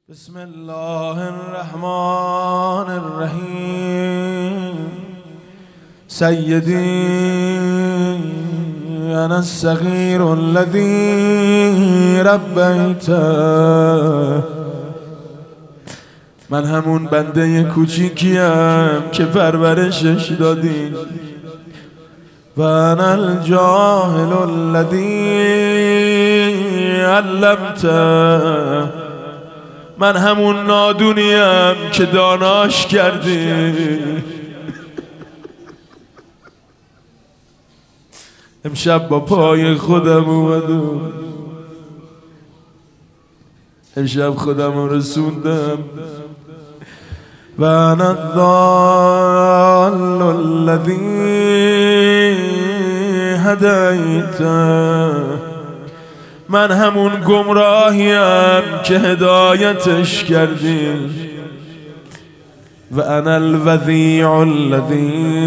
بسم الله الرحمن الرحيم سيدي أنا الصغير الذي ربيته. من همون بنده کوچیکیم که پرورشش دادی. و انا الجاهل الذي علمته. من همون نادونیم که داناش کردی. امشب با پای خودم اومدم، امشب خودم رسوندم. و انا الضال الذي هدیته. من همون گمراهیم که هدایتش کردی. و انا الوضیع الذی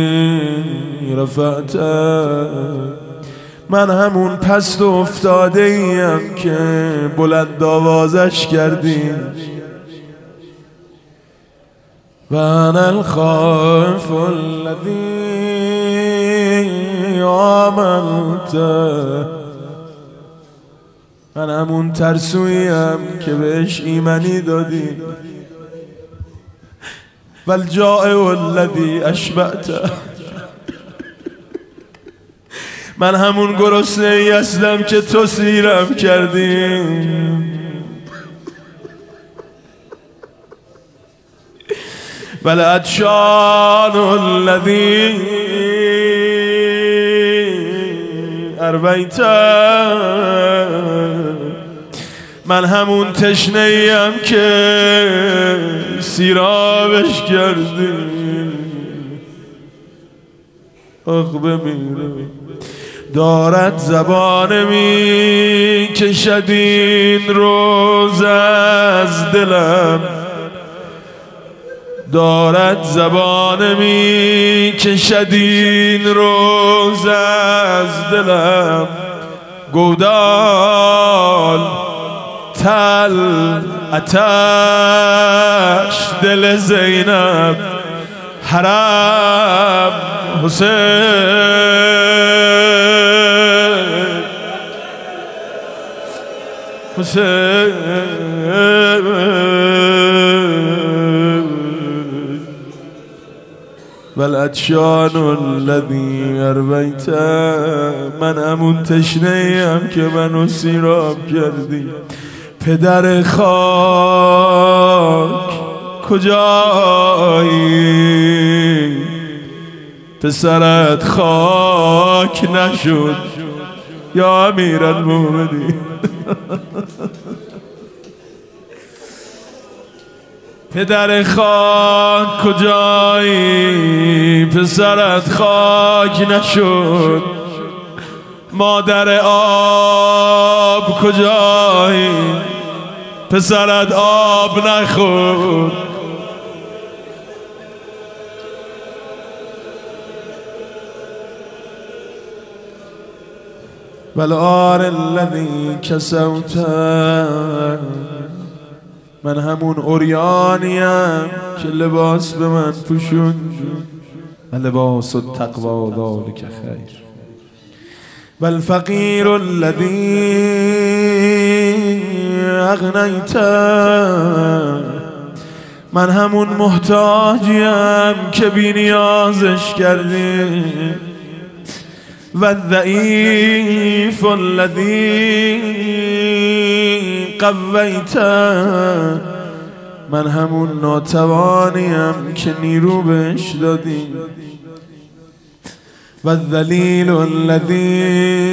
رفعته. من همون پست و افتاده ایم که بلند آوازش کردی. و انا الخائف الذی آمنته. من همون ترسویم که بهش ایمانی دادی. والجائع الذی اشبعته. من همون گرسنه ای هستم که تو سیرم کردی. والعطشان الذی ارویته. من همون تشنه ایم که سیرابش کردی. آخ بمیرم. دارد زبان می کشد این روز از دلم. دارد زبان می کشد این روز از دلم. گودال تل اتش دل زینب حرم حسین حسین. والعطشان الذی ارویته. من همون تشنه ایم که منو سیراب کردی. پدر خاک کجایی؟ پسرت خاک نشد یا امیرالمومنین. پدر خاک کجایی؟ پسرت خاک نشد. مادر آب کجایی؟ پسرت آب نخورد. والعار الذی کسوته. من همون عریانیم که لباس به من پوشوند. و لباس التقوی ذلک خیر. والفقیر الذی اغنیته. من همون محتاجیم که بی نیازش کردی. والضعیف الذی قویته. من همون ناتوانیم که نیرو بهش دادی. والذلیل الذی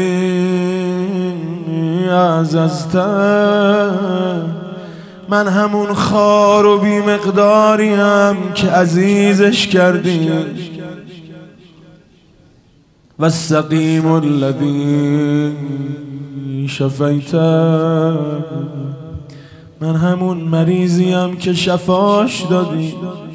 اعززته. من همون خوار و بی مقداریم که عزیزش کردی. والسقیم الذی شفیته. من همون مریضیم که شفاش دادی.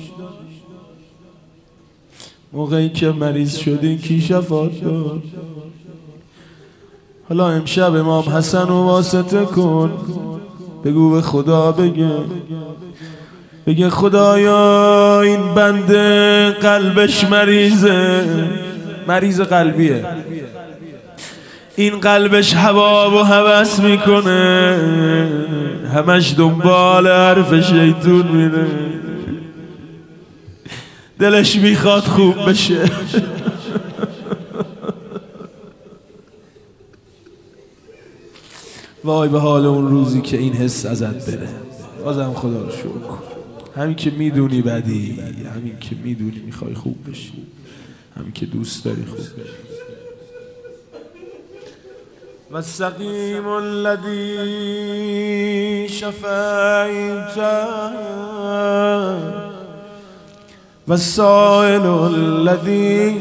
موقعی که مریض شدی کی شفاش داد؟ حالا امشب امام حسن رو واسطه کن بگو به خدا بگه خدایا این بنده قلبش مریض قلبیه، این قلبش هوا و هوس میکنه، همش دنبال حرف شیطون میره، دلش میخواد خوب بشه. وای به حال اون روزی که این حس ازت بره. بازم خدا رو شکر کن، همین که میدونی بدی، همین که میدونی میخوای خوب بشی، همین که دوست داری خوب بشی. والسقیم الذی شفیته والسائل الذی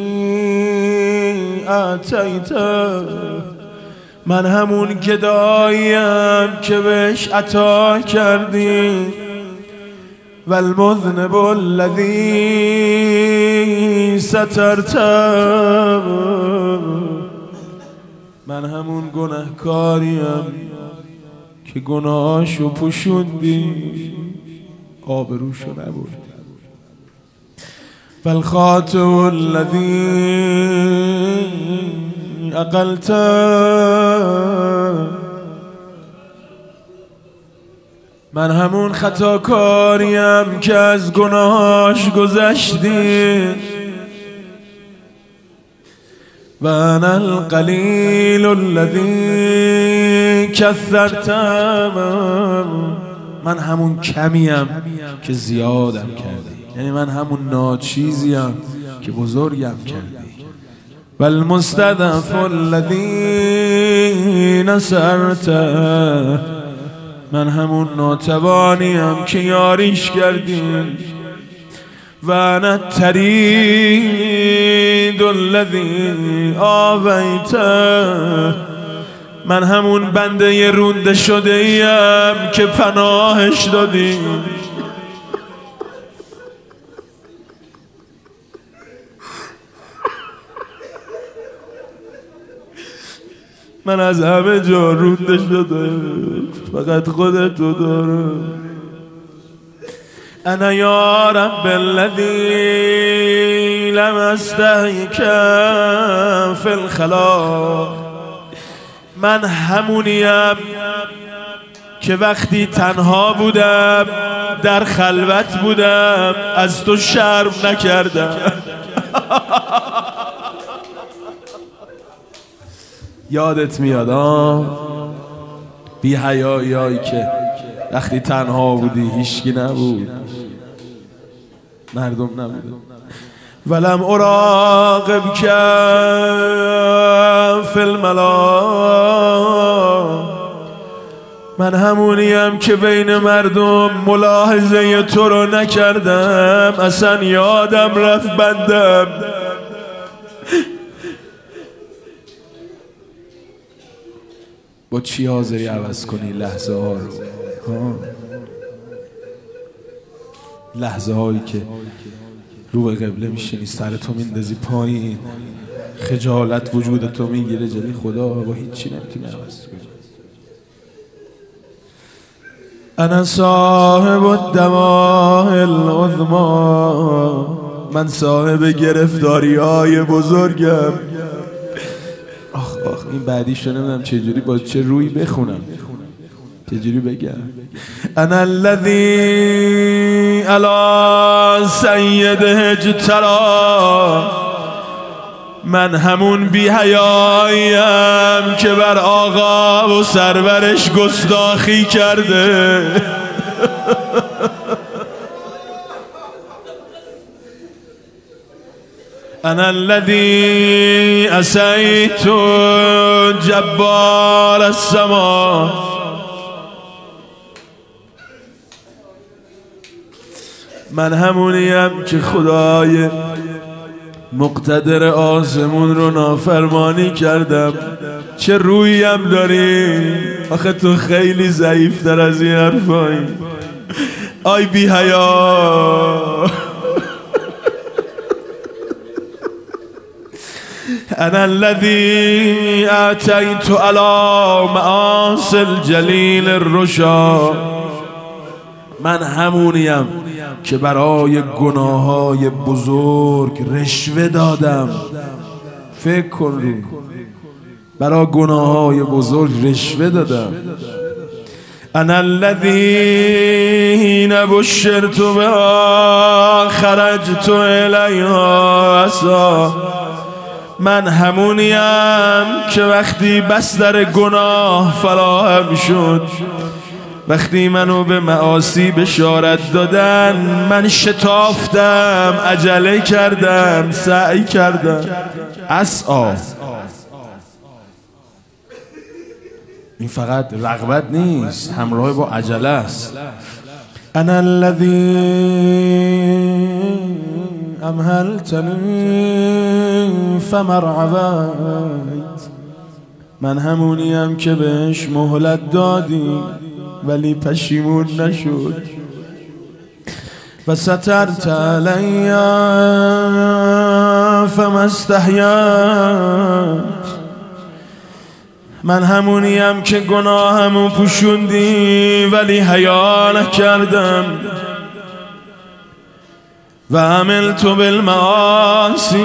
اعطیته، من همون گداییم که بهش عطا کردی. والمذنب الذی سترته، من همون گناهکاریم که گناهاشو پوشوندی، آبروشو نبردی. والخاطئ الذی عقلته، من همون خطاکاریم که از گناهاش گذشتی. و انا القلیل الذی کثرته، من همون کمیم که زیادم کردی، یعنی من همون ناچیزیم که بزرگم کردی. والمستضعف الذی نصرته، من همون ناتوانیم که یاریش کردی. و انا الطرید الذی آویته، من همون بنده رونده شده ایم که پناهش دادی. من از همه جا رونده شده، فقط خودتو دارم. انا یا رب الذی لم استحیک فی الخلا، من همونیم که وقتی تنها بودم در خلوت بودم از تو شرم نکردم. یادت میاد بی حیایی که وقتی تنها بودی هیچکی نبود، مردم نبود. ولم اراقب که فی الملا، من همونیم که بین مردم ملاحظه تو رو نکردم، اصلا یادم رفت بندم. با چی حاضری عوض کنی لحظه ها رو؟ لحظه هایی که رو به قبله میشینی، سر تو میندازی پایین، خجالت وجود تو میگیره جلی خدا، با هیچی نمیتونی عوض کنی. انا صاحب الدماء العظما، من صاحب گرفتاری های بزرگم. آخ این بعدیش رو نمیدونم چجوری با چه روی بخونم، چجوری بگم. انا الذی علی سیده اجترا، من همون بی حیاییم که بر آقا و سرورش گستاخی کرده. انا الذی عصیت جبار السما، من همونیم که خدای مقتدر آسمون رو نافرمانی کردم. چه رویم داری؟ آخه تو خیلی ضعیفتر از این حرفایی. آی بی حیا، انا الذي اتیت علی معاصی الجلیل الرشا، من همونیم که برای گناههای بزرگ رشوه دادم. فکر کن رو، برای گناههای بزرگ رشوه دادم. انا الذی بشرت بها خرجت الیها عصا، من همونیم که وقتی بستر گناه فراهم شد، وقتی منو به معاصی بشارت دادن، من شتافتم، عجله کردم، سعی کردم. عصا این فقط رغبت نیست، همراه با عجله است. انا الذی امهلتنی فمرعبت، من همونیم که بهش مهلت دادی ولی پشیمون نشد. و سترت علی فما استحییت، من همونیم که گناهمو پوشوندی ولی حیا نکردم. و عملت بالمعاصی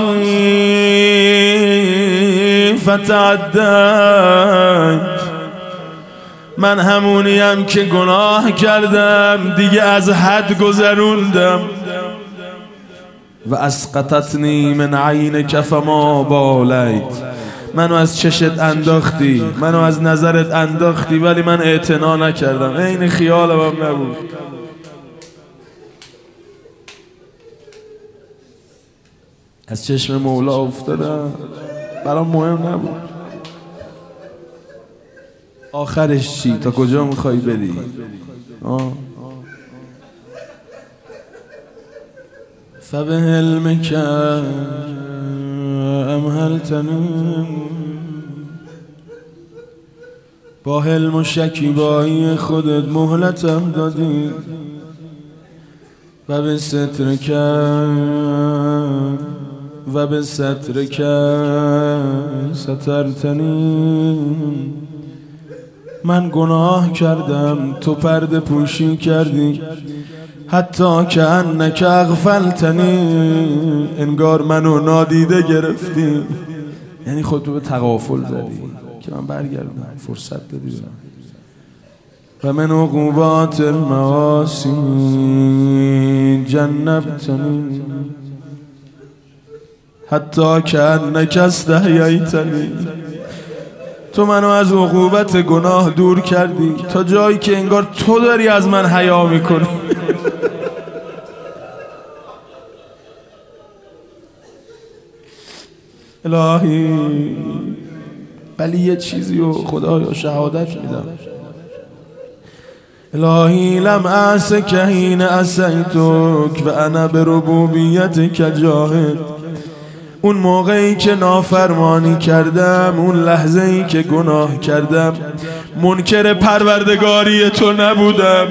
فتعدیت، من همونیم که گناه کردم دیگه از حد گذروندم. و اسقطتنی من عینک فما بالیت، منو از چشت انداختی، منو از نظرت انداختی ولی من اعتنا نکردم، عین خیالم هم نبود. از چشم مولا افتادم، برام مهم نبود. آخرش چی؟ تا کجا میخوای بری؟ فبحلمک امهلتنی، با حلم و شکیبایی خودت مهلتم دادی. و به سترک سترتنی، من گناه کردم تو پرده پوشی کردی. حتی که انک اغفلتنی، انگار منو نادیده گرفتی، یعنی خودتو به تغافل زدی که من برگردم، فرصت دادی. و من عقوبات المعاصی جنبتنی، حتی که انک استحییتنی، تو منو از عقوبت گناه دور کردی تا جایی که انگار تو داری از من حیا میکنی. الهی ولی یه چیزی رو خدایا شهادت میدم، الهی لم اعصک حین عصیتک و انا بربوبیتک جاهد، اون موقعی که نافرمانی کردم، اون لحظه‌ای که گناه کردم، منکر پروردگاری تو نبودم.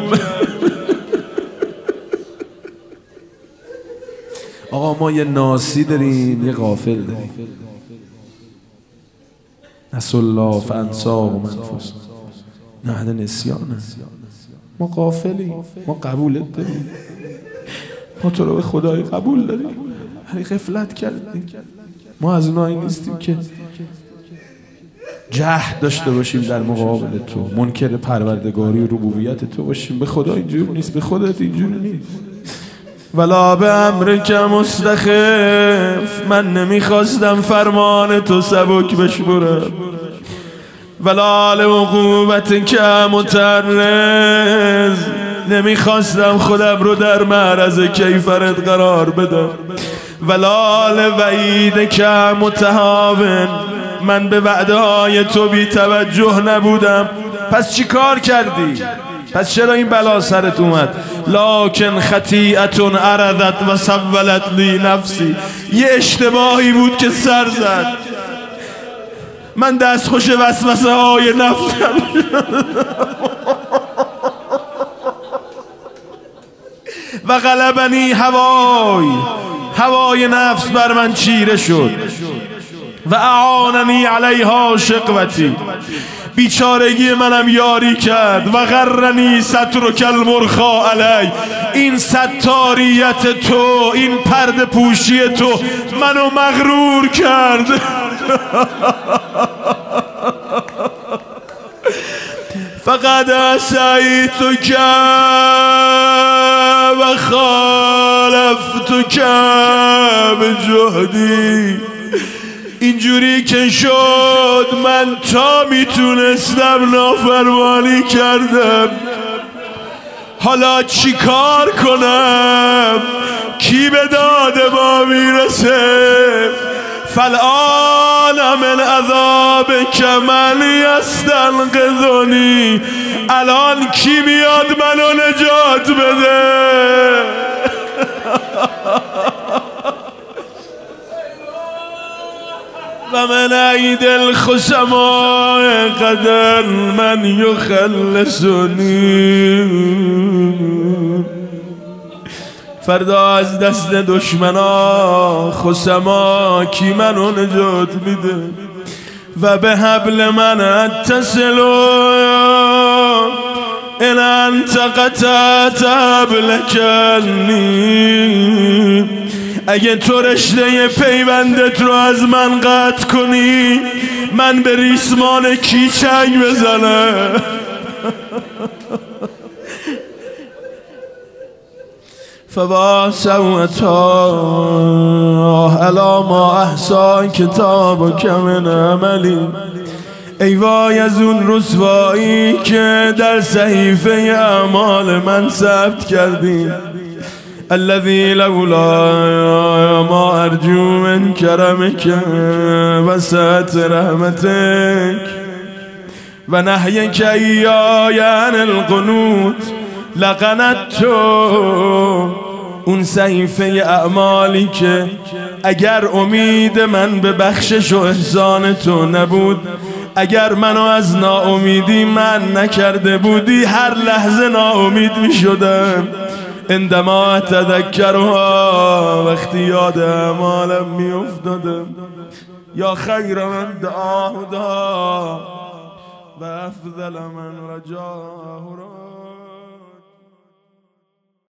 آقا ما یه ناسی داریم، یه غافل داریم. نسوا الله فانساهم انفسهم، نه نسیانه. ما غافلیم، ما قبولت داریم، ما تو رو به خدای قبول داریم ولی غفلت کردیم. ما از اونایی نیستیم که جهد داشته باشیم در مقابل تو، منکر پروردگاری و ربوبیت تو باشیم. به خدا اینجور نیست، به خودت اینجور نیست. ولا به امرک مستخف، من نمیخواستم فرمان تو سبک بشمرم. ولا لعقوبتک متعرض، نمیخواستم خودم رو در معرض کیفرت قرار بدم. ولا لوعیدک متهاون، من به وعده های تو بی توجه نبودم. پس چی کار کردی؟ پس چرا این بلا سرت اومد؟ لکن خطیئت عرضت و سولت لی نفسی، یه اشتباهی بود که سر زد، من دستخوش وسوسه های نفسم. و غلبنی هوای نفس بر من چیره شد. و اعاننی علیها شقوتی، بیچارگی منم یاری کرد. و غرنی سترک المرخا علی، این ستاریت تو، این پرده پوشی تو منو مغرور کرد. فقد عصیتک و خالفتک بجهدی، اینجوری که شد من تا میتونستم نافرمانی کردم. حالا چی کار کنم؟ کی به داد ما میرسه؟ فالآن من عذابک من یستنقذنی، الان کی میاد منو نجات بده؟ و من عید الخصماء قدر من یخلصنی، فردا از دست دشمنا خصما کی منو نجات میده؟ و به حبل من اتصلوا ان انت قطعت حبلک عنی، اگه تو رشته پیوندت رو از من قطع کنی من به ریسمان کی چنگ بزنم؟ فواسوتا علی ما احصا کتابک من عملی، ای وای از اون رسوایی که در صحیفه اعمال من ثبت کردی. الذی لولا ما ارجو من کرمک و سعت رحمتک و نهیک ایای عن القنوت لقنت. اون صحیفه اعمالی که اگر امید من به بخشش و احسان تو نبود، اگر منو از ناامیدی من نکرده بودی، هر لحظه ناامید می شدم. عندما تذکرها، وقتی یاد اعمالم می افتادم. یا خیر من دعاه دا و افضل من رجاه را